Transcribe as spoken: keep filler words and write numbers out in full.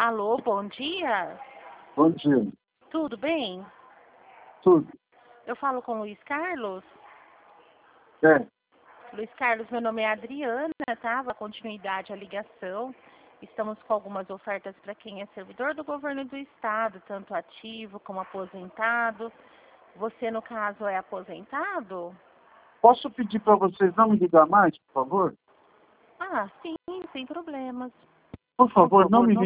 Alô, bom dia. Bom dia. Tudo bem? Tudo. Eu falo com o Luiz Carlos. É. Luiz Carlos, meu nome é Adriana, tá? Vou dar continuidade à ligação. Estamos com algumas ofertas para quem é servidor do governo do estado, tanto ativo como aposentado. Você, no caso, é aposentado? Posso pedir para vocês não me ligar mais, por favor? Ah, sim, sem problemas. Por favor, não me